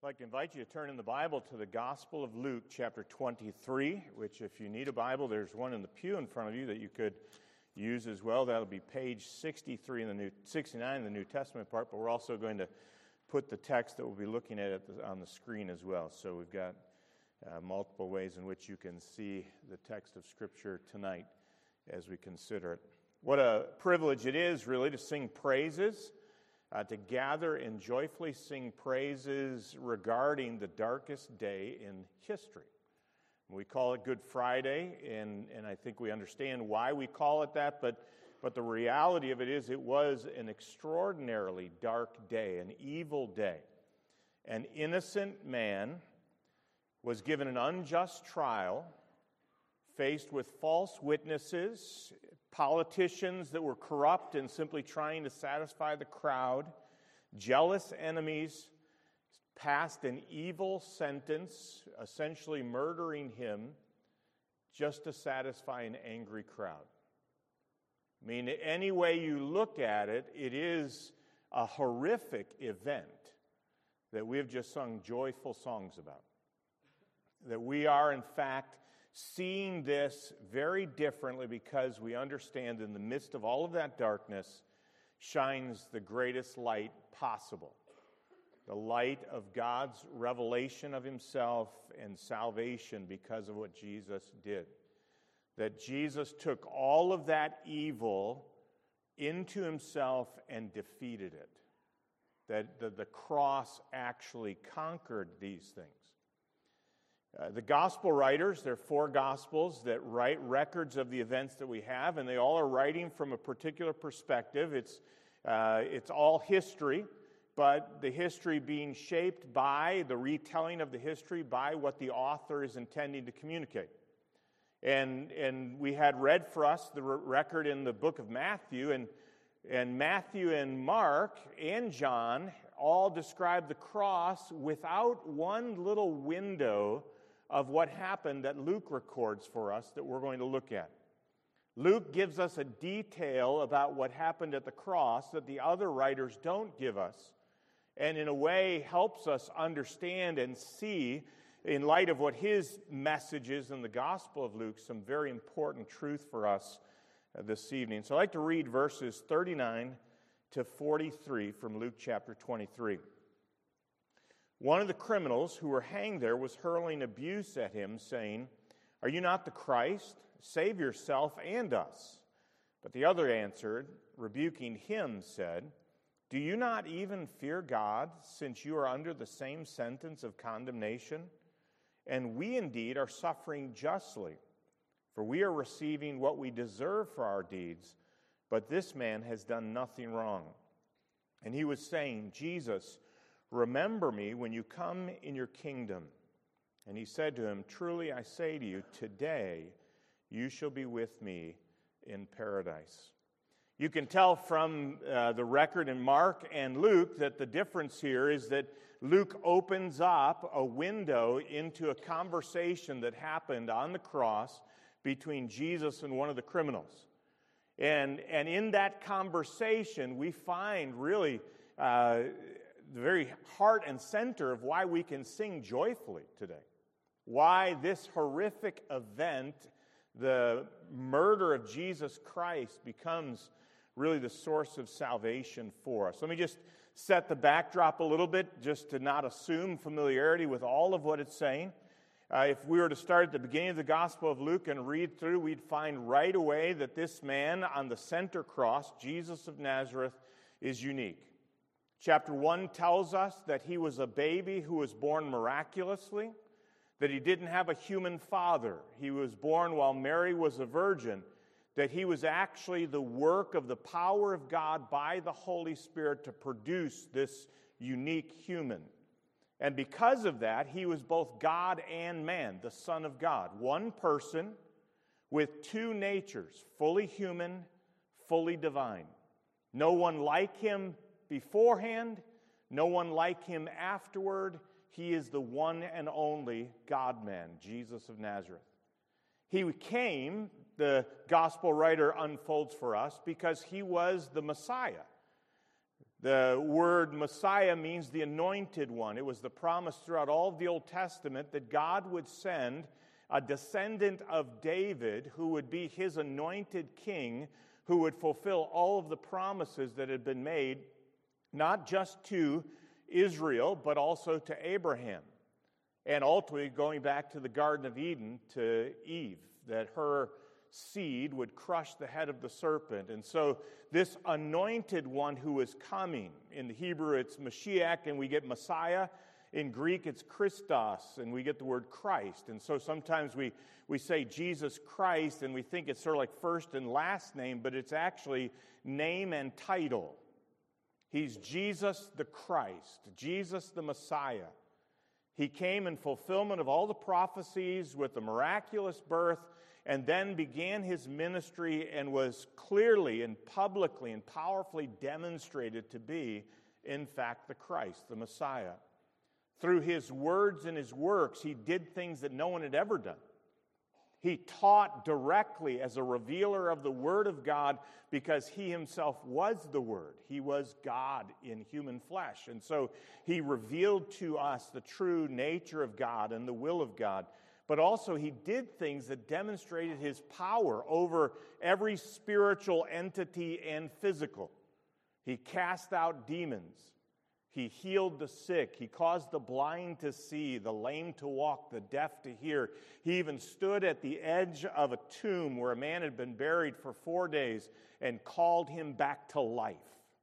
I'd like to invite you to turn in the Bible to the Gospel of Luke, chapter 23, which if you need a Bible, there's one in the pew in front of you that you could use as well. That'll be page 69 in the New Testament part, but we're also going to put the text that we'll be looking at on the screen as well. So we've got multiple ways in which you can see the text of Scripture tonight as we consider it. What a privilege it is, really, to sing praises. To gather and joyfully sing praises regarding the darkest day in history. We call it Good Friday, and I think we understand why we call it that, but the reality of it is it was an extraordinarily dark day, an evil day. An innocent man was given an unjust trial, faced with false witnesses, politicians that were corrupt and simply trying to satisfy the crowd, jealous enemies, passed an evil sentence, essentially murdering him just to satisfy an angry crowd. I mean, any way you look at it, it is a horrific event that we have just sung joyful songs about. That we are, in fact, seeing this very differently because we understand in the midst of all of that darkness shines the greatest light possible. The light of God's revelation of himself and salvation because of what Jesus did. That Jesus took all of that evil into himself and defeated it. That the cross actually conquered these things. The gospel writers, there are 4 gospels that write records of the events that we have, and they all are writing from a particular perspective. It's all history, but the history being shaped by the retelling of the history by what the author is intending to communicate. And we had read for us the record in the book of Matthew, and Matthew and Mark and John all describe the cross without one little window of what happened that Luke records for us that we're going to look at. Luke gives us a detail about what happened at the cross that the other writers don't give us, and in a way helps us understand and see, in light of what his message is in the Gospel of Luke, some very important truth for us this evening. So I'd like to read verses 39 to 43 from Luke chapter 23. One of the criminals who were hanged there was hurling abuse at him, saying, "Are you not the Christ? Save yourself and us." But the other answered, rebuking him, said, "Do you not even fear God, since you are under the same sentence of condemnation? And we indeed are suffering justly, for we are receiving what we deserve for our deeds, but this man has done nothing wrong." And he was saying, "Jesus, remember me when you come in your kingdom." And he said to him, "Truly I say to you, today you shall be with me in paradise." You can tell from the record in Mark and Luke that the difference here is that Luke opens up a window into a conversation that happened on the cross between Jesus and one of the criminals. And in that conversation, we find really the very heart and center of why we can sing joyfully today. Why this horrific event, the murder of Jesus Christ, becomes really the source of salvation for us. Let me just set the backdrop a little bit, just to not assume familiarity with all of what it's saying. If we were to start at the beginning of the Gospel of Luke and read through, we'd find right away that this man on the center cross, Jesus of Nazareth, is unique. Chapter 1 tells us that he was a baby who was born miraculously, that he didn't have a human father. He was born while Mary was a virgin, that he was actually the work of the power of God by the Holy Spirit to produce this unique human. And because of that, he was both God and man, the Son of God. One person with 2 natures, fully human, fully divine. No one like him beforehand, no one like him afterward. He is the one and only God-man, Jesus of Nazareth. He came, the gospel writer unfolds for us, because he was the Messiah. The word Messiah means the anointed one. It was the promise throughout all of the Old Testament that God would send a descendant of David who would be his anointed king, who would fulfill all of the promises that had been made, not just to Israel, but also to Abraham. And ultimately, going back to the Garden of Eden, to Eve, that her seed would crush the head of the serpent. And so this anointed one who is coming, in the Hebrew it's Mashiach, and we get Messiah. In Greek it's Christos, and we get the word Christ. And so sometimes we say Jesus Christ, and we think it's sort of like first and last name, but it's actually name and title. He's Jesus the Christ, Jesus the Messiah. He came in fulfillment of all the prophecies with the miraculous birth, and then began his ministry and was clearly and publicly and powerfully demonstrated to be, in fact, the Christ, the Messiah. Through his words and his works, he did things that no one had ever done. He taught directly as a revealer of the Word of God because he himself was the Word. He was God in human flesh. And so he revealed to us the true nature of God and the will of God. But also he did things that demonstrated his power over every spiritual entity and physical. He cast out demons. He healed the sick. He caused the blind to see, the lame to walk, the deaf to hear. He even stood at the edge of a tomb where a man had been buried for 4 days and called him back to life.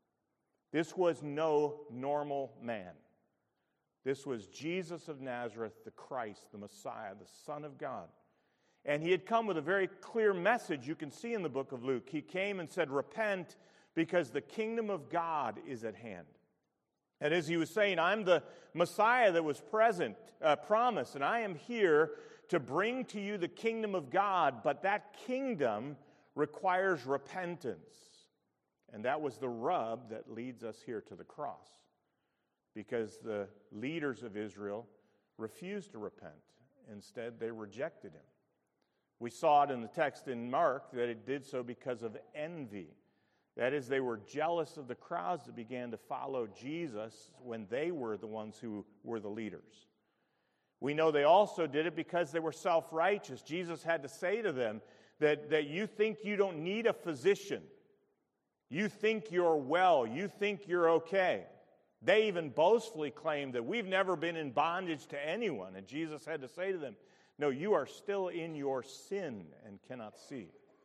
This was no normal man. This was Jesus of Nazareth, the Christ, the Messiah, the Son of God. And he had come with a very clear message you can see in the book of Luke. He came and said, "Repent, because the kingdom of God is at hand." And as he was saying, I'm the Messiah that was promised, and I am here to bring to you the kingdom of God, but that kingdom requires repentance. And that was the rub that leads us here to the cross, because the leaders of Israel refused to repent. Instead, they rejected him. We saw it in the text in Mark that it did so because of envy. That is, they were jealous of the crowds that began to follow Jesus when they were the ones who were the leaders. We know they also did it because they were self-righteous. Jesus had to say to them that you think you don't need a physician. You think you're well. You think you're okay. They even boastfully claimed that we've never been in bondage to anyone. And Jesus had to say to them, no, you are still in your sin and cannot see.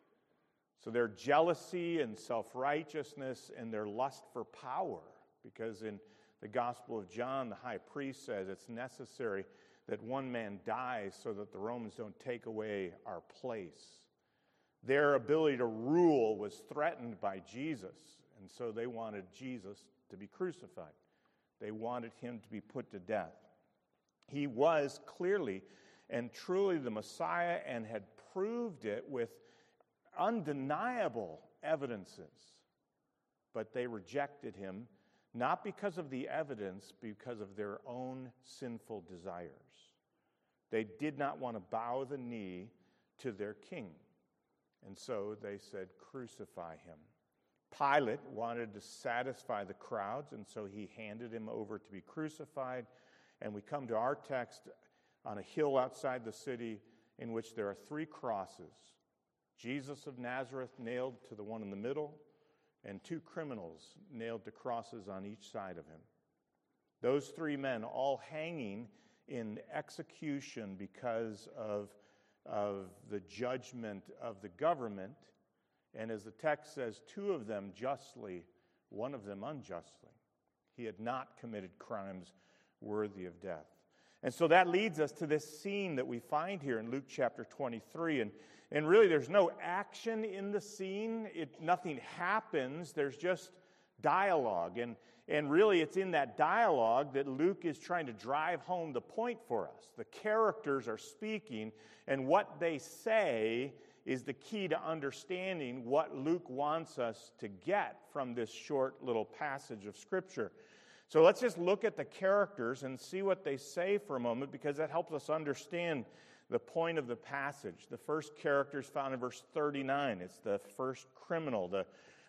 So their jealousy and self-righteousness and their lust for power, because in the Gospel of John, the high priest says it's necessary that one man dies so that the Romans don't take away our place. Their ability to rule was threatened by Jesus, and so they wanted Jesus to be crucified. They wanted him to be put to death. He was clearly and truly the Messiah and had proved it with undeniable evidences. But they rejected him, not because of the evidence, because of their own sinful desires. They did not want to bow the knee to their king. And so they said, crucify him. Pilate wanted to satisfy the crowds, and so he handed him over to be crucified. And we come to our text on a hill outside the city in which there are 3 crosses. Jesus of Nazareth nailed to the one in the middle, and 2 criminals nailed to crosses on each side of him. Those 3 men all hanging in execution because of the judgment of the government. And as the text says, 2 of them justly, 1 of them unjustly. He had not committed crimes worthy of death. And so that leads us to this scene that we find here in Luke chapter 23. And really there's no action in the scene. Nothing happens. There's just dialogue. And really it's in that dialogue that Luke is trying to drive home the point for us. The characters are speaking, and what they say is the key to understanding what Luke wants us to get from this short little passage of Scripture. So let's just look at the characters and see what they say for a moment, because that helps us understand the point of the passage. The first character is found in verse 39. It's the first criminal,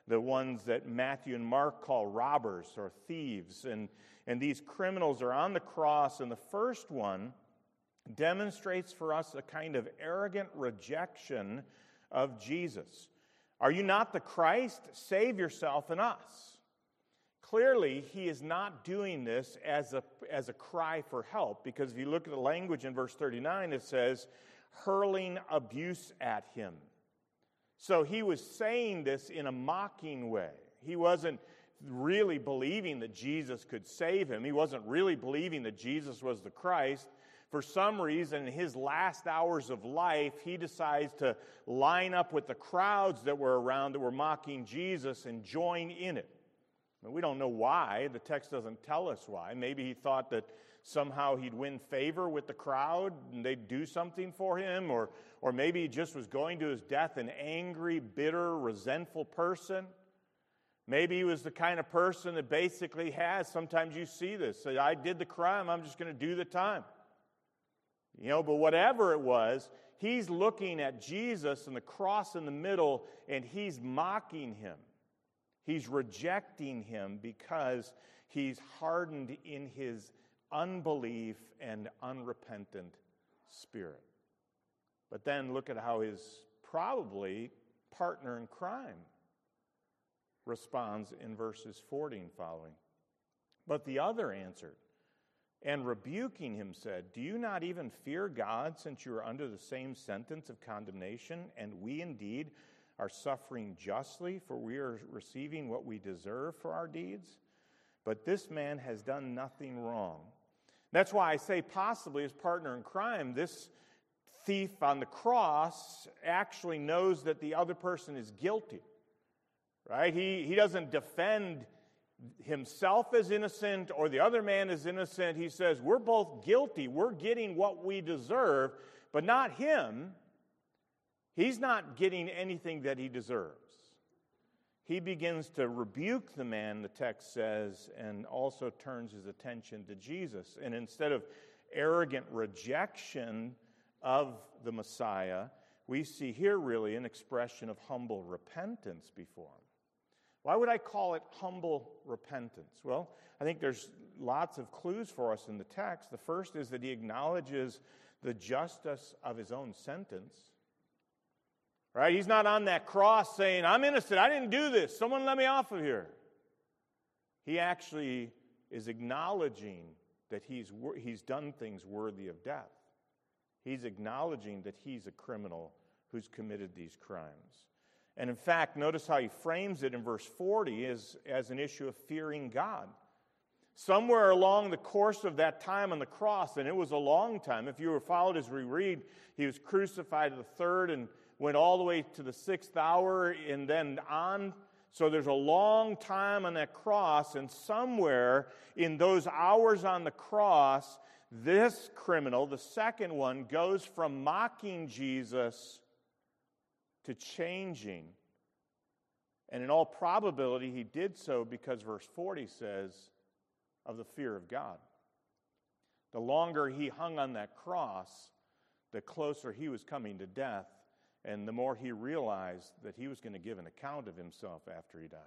the ones that Matthew and Mark call robbers or thieves. And these criminals are on the cross, and the first one demonstrates for us a kind of arrogant rejection of Jesus. Are you not the Christ? Save yourself and us. Clearly, he is not doing this as a cry for help, because if you look at the language in verse 39, it says, hurling abuse at him. So he was saying this in a mocking way. He wasn't really believing that Jesus could save him. He wasn't really believing that Jesus was the Christ. For some reason, in his last hours of life, he decides to line up with the crowds that were around that were mocking Jesus and join in it. We don't know why. The text doesn't tell us why. Maybe he thought that somehow he'd win favor with the crowd and they'd do something for him, or maybe he just was going to his death an angry, bitter, resentful person. Maybe he was the kind of person that basically has, sometimes you see this, say, I did the crime, I'm just going to do the time. But whatever it was, he's looking at Jesus and the cross in the middle, and he's mocking him. He's rejecting him because he's hardened in his unbelief and unrepentant spirit. But then look at how his probably partner in crime responds in verses 40 and following. But the other answered, and rebuking him said, do you not even fear God, since you are under the same sentence of condemnation, and we indeed are suffering justly, for we are receiving what we deserve for our deeds? But this man has done nothing wrong. That's why I say possibly his partner in crime, this thief on the cross, actually knows that the other person is guilty. Right? He doesn't defend himself as innocent or the other man as innocent. He says, we're both guilty. We're getting what we deserve, but not him. He's not getting anything that he deserves. He begins to rebuke the man, the text says, and also turns his attention to Jesus. And instead of arrogant rejection of the Messiah, we see here really an expression of humble repentance before him. Why would I call it humble repentance? Well, I think there's lots of clues for us in the text. The first is that he acknowledges the justice of his own sentence. Right? He's not on that cross saying, I'm innocent, I didn't do this, someone let me off of here. He actually is acknowledging that he's done things worthy of death. He's acknowledging that he's a criminal who's committed these crimes. And in fact, notice how he frames it in verse 40 as an issue of fearing God. Somewhere along the course of that time on the cross, and it was a long time, if you were followed as we read, he was crucified at the third and went all the way to the 6th hour and then on. So there's a long time on that cross, and somewhere in those hours on the cross, this criminal, the second one, goes from mocking Jesus to changing. And in all probability, he did so because verse 40 says, of the fear of God. The longer he hung on that cross, the closer he was coming to death, and the more he realized that he was going to give an account of himself after he died.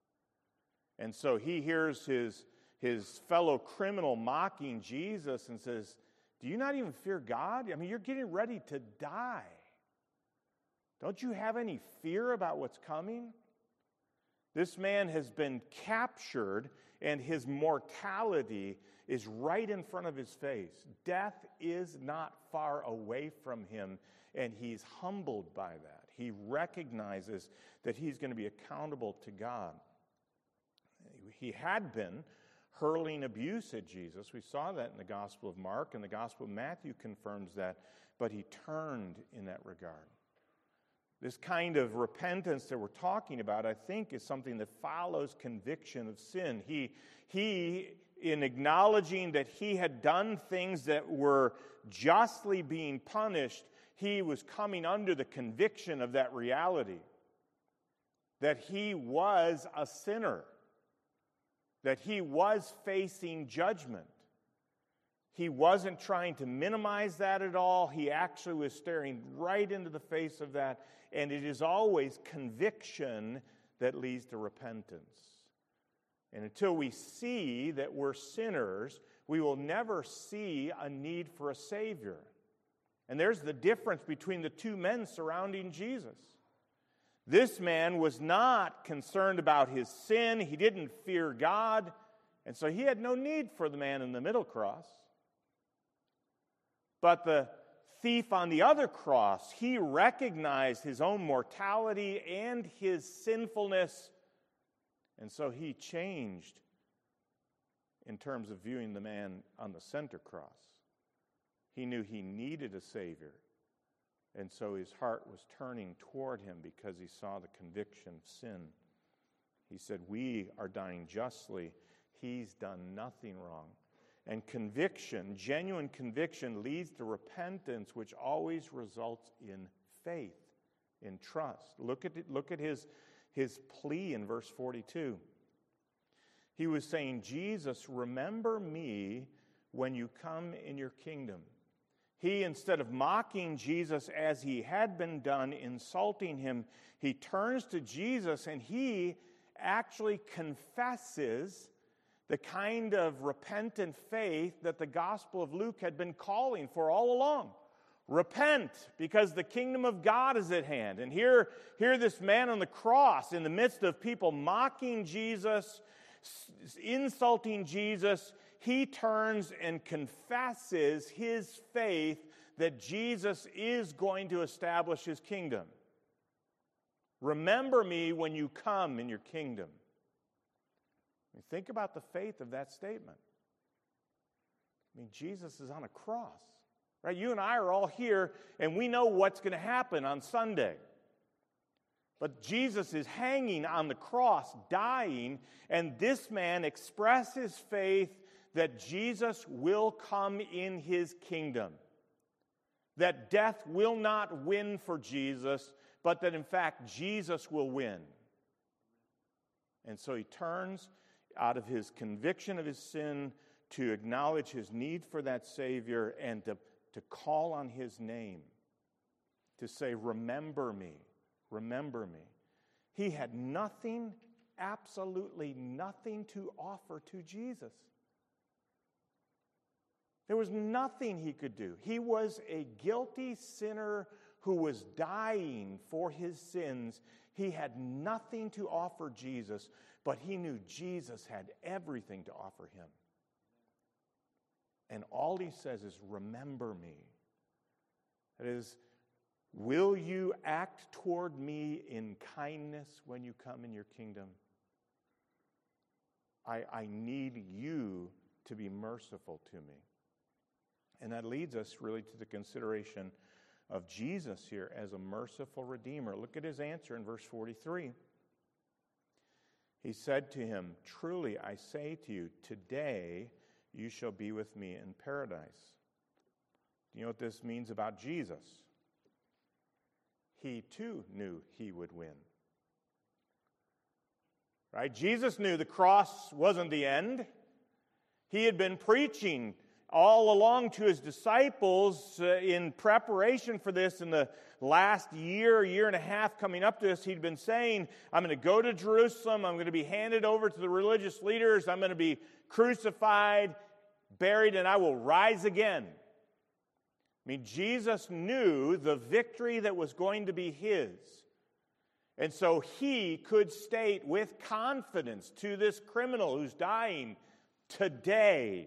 And so he hears his fellow criminal mocking Jesus and says, do you not even fear God? I mean, you're getting ready to die. Don't you have any fear about what's coming? This man has been captured, and his mortality is right in front of his face. Death is not far away from him, and he's humbled by that. He recognizes that he's going to be accountable to God. He had been hurling abuse at Jesus. We saw that in the Gospel of Mark, and the Gospel of Matthew confirms that, but he turned in that regard. This kind of repentance that we're talking about, I think, is something that follows conviction of sin. He, in acknowledging that he had done things that were justly being punished, he was coming under the conviction of that reality, that he was a sinner, that he was facing judgment. He wasn't trying to minimize that at all. He actually was staring right into the face of that. And it is always conviction that leads to repentance. And until we see that we're sinners, we will never see a need for a Savior. And there's the difference between the two men surrounding Jesus. This man was not concerned about his sin. He didn't fear God. And so he had no need for the man in the middle cross. But the thief on the other cross, he recognized his own mortality and his sinfulness. And so he changed in terms of viewing the man on the center cross. He knew he needed a Savior. And so his heart was turning toward him because he saw the conviction of sin. He said, we are dying justly. He's done nothing wrong. And conviction, genuine conviction, leads to repentance, which always results in faith, in trust. Look at his plea in verse 42. He was saying, Jesus, remember me when you come in your kingdom. He, instead of mocking Jesus as he had been done, insulting him, he turns to Jesus and he actually confesses the kind of repentant faith that the Gospel of Luke had been calling for all along. Repent, because the kingdom of God is at hand. And here this man on the cross, in the midst of people mocking Jesus, insulting Jesus, he turns and confesses his faith that Jesus is going to establish his kingdom. Remember me when you come in your kingdom. Think about the faith of that statement. I mean, Jesus is on a cross, right? You and I are all here, and we know what's going to happen on Sunday. But Jesus is hanging on the cross, dying, and this man expresses faith that Jesus will come in his kingdom. That death will not win for Jesus, but that in fact Jesus will win. And so he turns out of his conviction of his sin to acknowledge his need for that Savior and to call on his name, to say, remember me, remember me. He had nothing, absolutely nothing to offer to Jesus. There was nothing he could do. He was a guilty sinner who was dying for his sins. He had nothing to offer Jesus, but he knew Jesus had everything to offer him. And all he says is, remember me. That is, will you act toward me in kindness when you come in your kingdom? I need you to be merciful to me. And that leads us really to the consideration of Jesus here as a merciful Redeemer. Look at his answer in verse 43. He said to him, truly I say to you, today you shall be with me in paradise. Do you know what this means about Jesus? He too knew he would win. Right? Jesus knew the cross wasn't the end. He had been preaching all along to his disciples in preparation for this in the last year and a half coming up to this. He'd been saying, I'm going to go to Jerusalem. I'm going to be handed over to the religious leaders. I'm going to be crucified, buried, and I will rise again. I mean, Jesus knew the victory that was going to be his. And so he could state with confidence to this criminal who's dying, today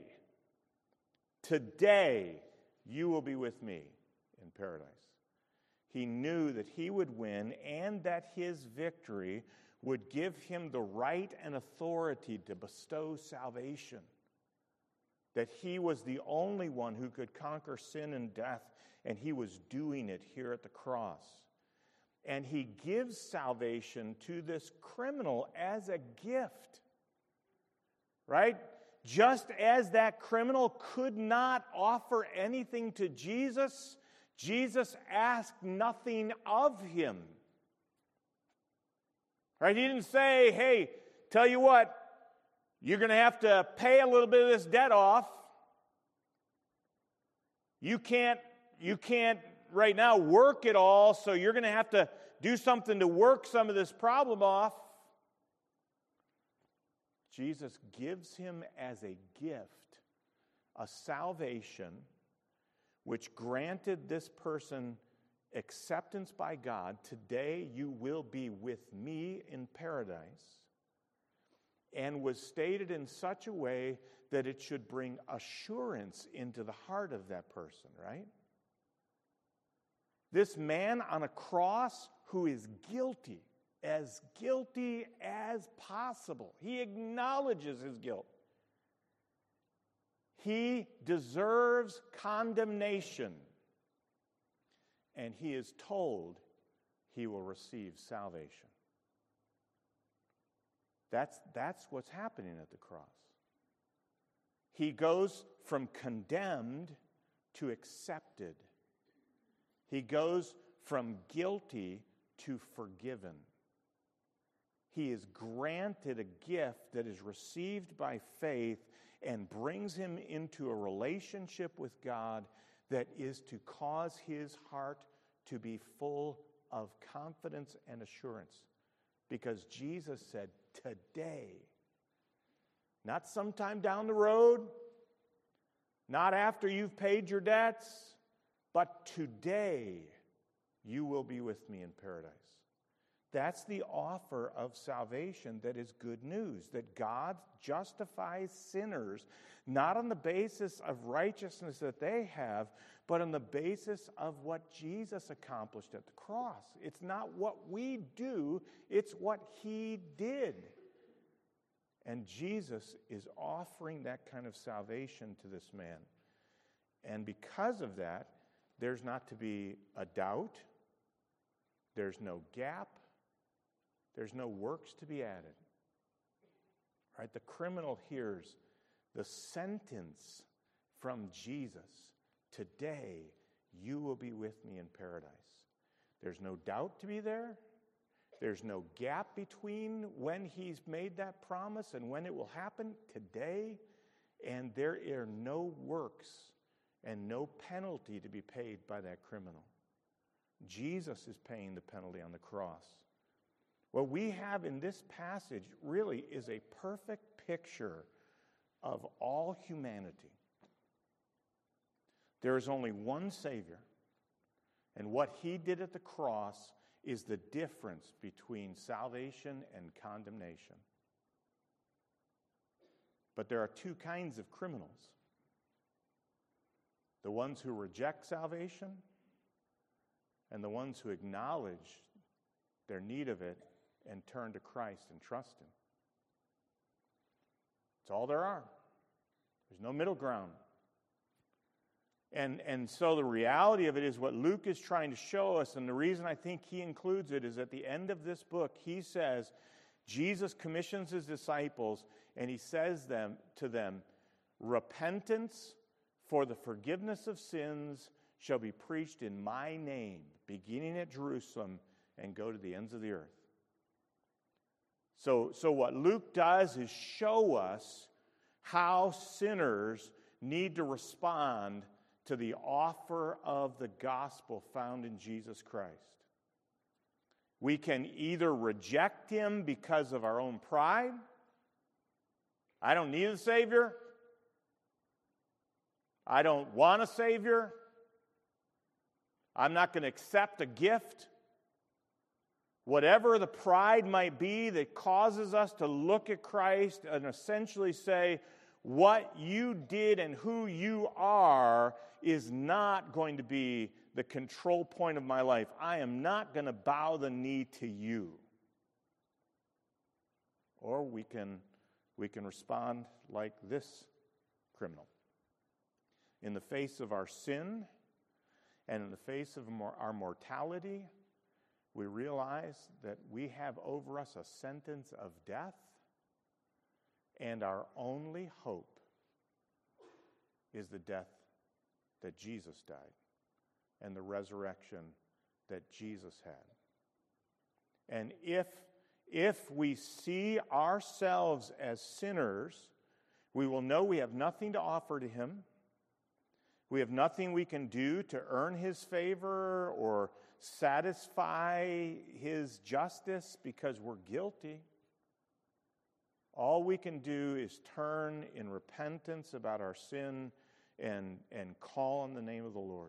you will be with me in paradise. He knew that he would win and that his victory would give him the right and authority to bestow salvation. That he was the only one who could conquer sin and death, and he was doing it here at the cross. And he gives salvation to this criminal as a gift. Right? Just as that criminal could not offer anything to Jesus, Jesus asked nothing of him. Right? He didn't say, hey, tell you what, you're going to have to pay a little bit of this debt off. You can't right now work it all, so you're going to have to do something to work some of this problem off. Jesus gives him as a gift a salvation which granted this person acceptance by God. Today you will be with me in paradise. And was stated in such a way that it should bring assurance into the heart of that person, right? This man on a cross who is guilty as possible. He acknowledges his guilt. He deserves condemnation. And he is told he will receive salvation. That's what's happening at the cross. He goes from condemned to accepted. He goes from guilty to forgiven. He is granted a gift that is received by faith and brings him into a relationship with God that is to cause his heart to be full of confidence and assurance. Because Jesus said, today, not sometime down the road, not after you've paid your debts, but today you will be with me in paradise. That's the offer of salvation that is good news, that God justifies sinners not on the basis of righteousness that they have, but on the basis of what Jesus accomplished at the cross. It's not what we do, it's what he did. And Jesus is offering that kind of salvation to this man. And because of that, there's not to be a doubt, there's no gap, there's no works to be added. Right? The criminal hears the sentence from Jesus, today you will be with me in paradise. There's no doubt to be there. There's no gap between when he's made that promise and when it will happen, today. And there are no works and no penalty to be paid by that criminal. Jesus is paying the penalty on the cross. What we have in this passage really is a perfect picture of all humanity. There is only one Savior, and what he did at the cross is the difference between salvation and condemnation. But there are two kinds of criminals. The ones who reject salvation and the ones who acknowledge their need of it and turn to Christ and trust him. It's all there are. There's no middle ground. And so the reality of it is what Luke is trying to show us, and the reason I think he includes it is at the end of this book, he says, Jesus commissions his disciples, and he says to them, repentance for the forgiveness of sins shall be preached in my name, beginning at Jerusalem and go to the ends of the earth. So what Luke does is show us how sinners need to respond to the offer of the gospel found in Jesus Christ. We can either reject him because of our own pride. I don't need a Savior. I don't want a Savior. I'm not going to accept a gift. Whatever the pride might be that causes us to look at Christ and essentially say, what you did and who you are is not going to be the control point of my life. I am not going to bow the knee to you. Or we can respond like this criminal. In the face of our sin and in the face of our mortality, we realize that we have over us a sentence of death, and our only hope is the death that Jesus died and the resurrection that Jesus had. And if we see ourselves as sinners, we will know we have nothing to offer to him. We have nothing we can do to earn his favor or satisfy his justice because we're guilty. All we can do is turn in repentance about our sin and call on the name of the Lord.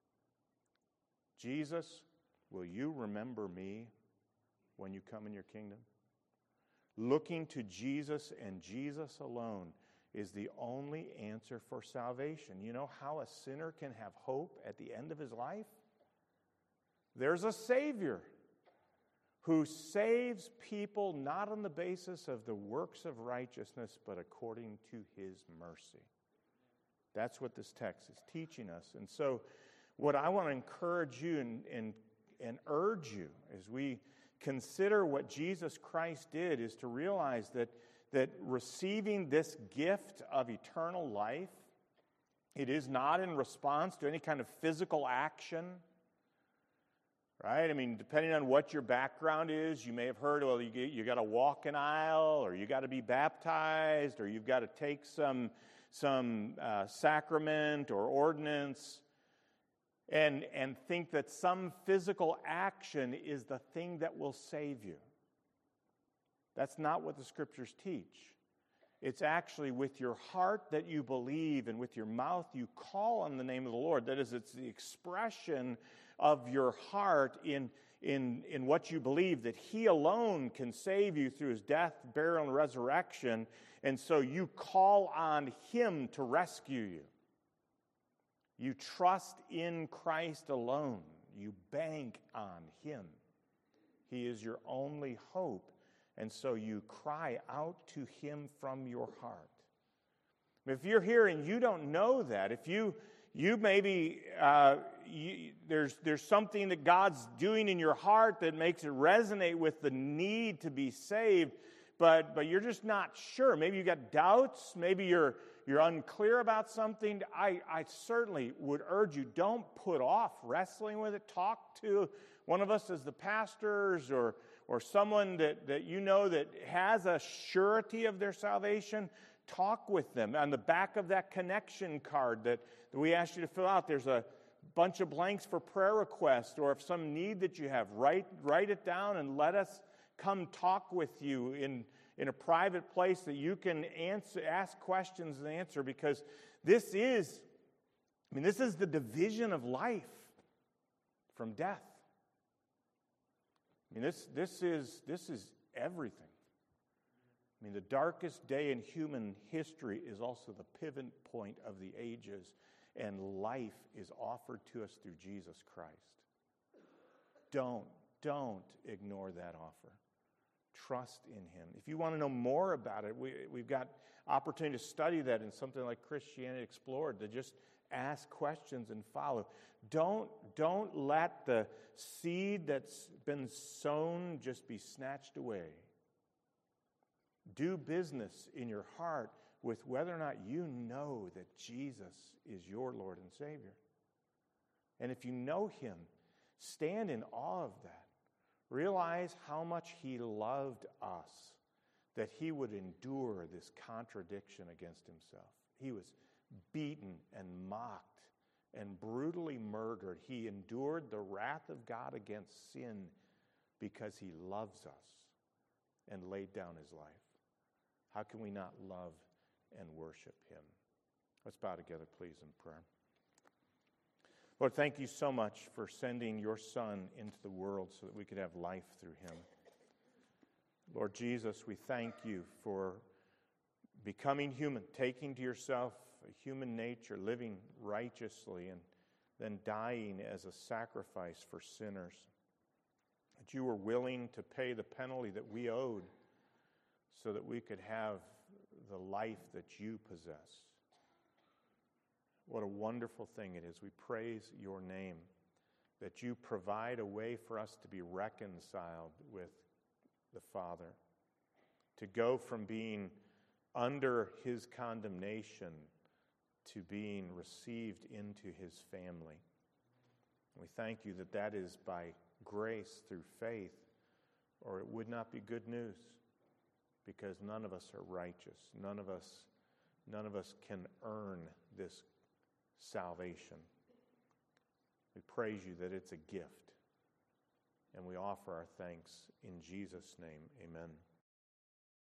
Jesus, will you remember me when you come in your kingdom? Looking to Jesus and Jesus alone is the only answer for salvation. You know how a sinner can have hope at the end of his life? There's a Savior who saves people not on the basis of the works of righteousness, but according to his mercy. That's what this text is teaching us. And so what I want to encourage you and urge you as we consider what Jesus Christ did is to realize that receiving this gift of eternal life, it is not in response to any kind of physical action. Right? I mean, depending on what your background is, you may have heard, well, you got to walk an aisle, or you got to be baptized, or you've got to take some sacrament or ordinance, and think that some physical action is the thing that will save you. That's not what the Scriptures teach. It's actually with your heart that you believe, and with your mouth you call on the name of the Lord. That is, it's the expression of your heart in what you believe, that He alone can save you through His death, burial, and resurrection. And so you call on Him to rescue you. You trust in Christ alone. You bank on Him. He is your only hope. And so you cry out to Him from your heart. If you're here and you don't know that, if you maybe, there's something that God's doing in your heart that makes it resonate with the need to be saved, but you're just not sure. Maybe you got doubts. Maybe you're unclear about something. I certainly would urge you, don't put off wrestling with it. Talk to one of us as the pastors or someone that you know that has a surety of their salvation. Talk with them. On the back of that connection card that we asked you to fill out, there's a bunch of blanks for prayer requests, or if some need that you have, write it down and let us come talk with you in a private place that you can ask questions and answer, because this is the division of life from death. I mean, this is everything. I mean, the darkest day in human history is also the pivot point of the ages, and life is offered to us through Jesus Christ. Don't ignore that offer. Trust in Him. If you want to know more about it, we've got opportunity to study that in something like Christianity Explored, to just ask questions and follow. Don't let the seed that's been sown just be snatched away. Do business in your heart with whether or not you know that Jesus is your Lord and Savior. And if you know Him, stand in awe of that. Realize how much He loved us, that He would endure this contradiction against Himself. He was beaten and mocked and brutally murdered. He endured the wrath of God against sin because He loves us and laid down His life. How can we not love and worship Him? Let's bow together, please, in prayer. Lord, thank You so much for sending Your Son into the world so that we could have life through Him. Lord Jesus, we thank You for becoming human, taking to Yourself a human nature, living righteously, and then dying as a sacrifice for sinners. That You were willing to pay the penalty that we owed so that we could have the life that You possess. What a wonderful thing it is. We praise Your name, that You provide a way for us to be reconciled with the Father, to go from being under His condemnation to being received into His family. We thank You that that is by grace through faith, or it would not be good news, because none of us are righteous. None of us can earn this salvation. We praise You that it's a gift, and we offer our thanks in Jesus' name. Amen.